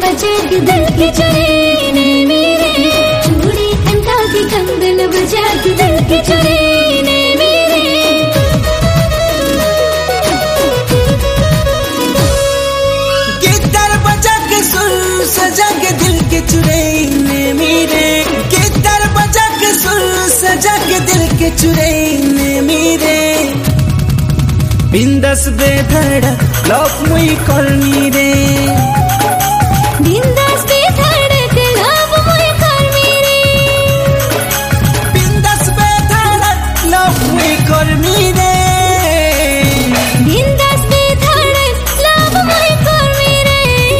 बजा के दिल के चुराने मेरे, चूड़ी खनका के कंगन बजा के दिल के चुराने मेरे। गिटार बजा के सुर सजा के दिल के चुराने मेरे, गिटार बजा के सुर सजा के दिल के चुराने मेरे। बिंदास बेधड़क लव मुई करनी रे, बिंदास बेधड़क लव मुई करनी रे, बिंदास बेधड़क लव मुई करनी रे, बिंदास बेधड़क लव मुई करनी रे।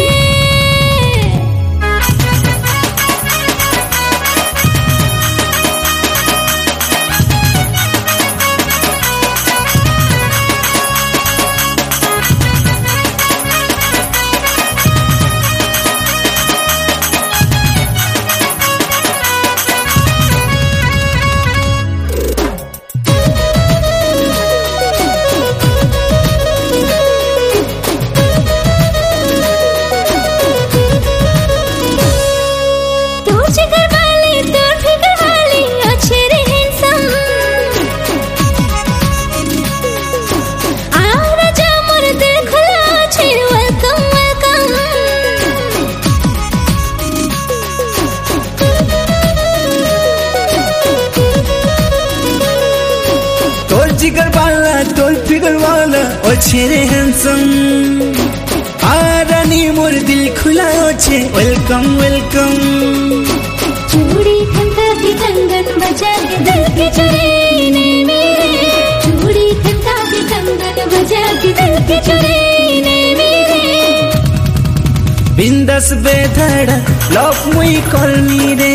जिगर वाला तोर फिगर वाला अच्छे रे हैंडसम, आरानी मोर दिल खुला अच्छे वेलकम वेलकम। चूड़ी खनका के कंगन बजा के दिल के चुराने मेरे, चूड़ी खनका के कंगन बजा के दिल के चुराने मेरे। बिंदास बेधड़क लव मुई करनी रे,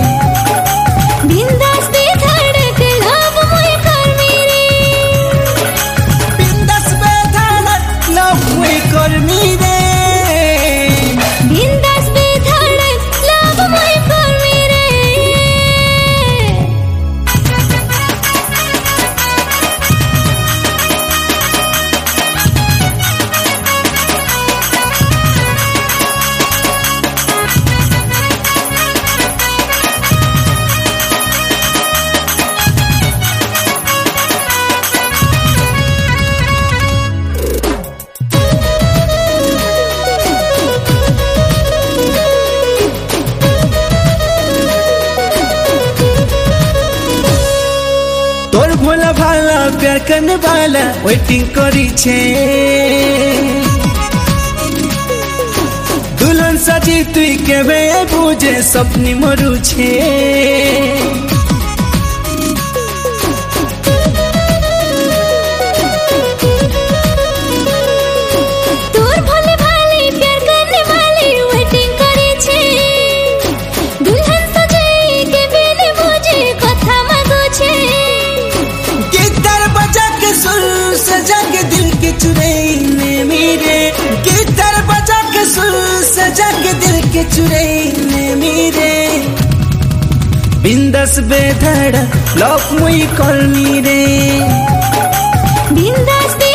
बिंदास बेधड़क लव मुई करनी रे, बिंदास बेधड़क लव मुई करनी रे, बिंदास बेधड़क लव मुई करनी रे। तोर भोला भाला प्यार करने वाला वेटिंग करी छे, दुल्हन सजी तुई के बे बुझे सपनी मरु छे। तोर भोले भाले प्यार करने वाले वेटिंग करे छे, दुल्हन सजाई के बेने मुझे कथा मांगो छे। गिटार बजा के सुर सजा के दिल के चुराने मेरे, गिटार बजा के सुर सजा के दिल के चुराने मेरे। बिंदास बेधड़क लव मुई करनी रे, बिंदास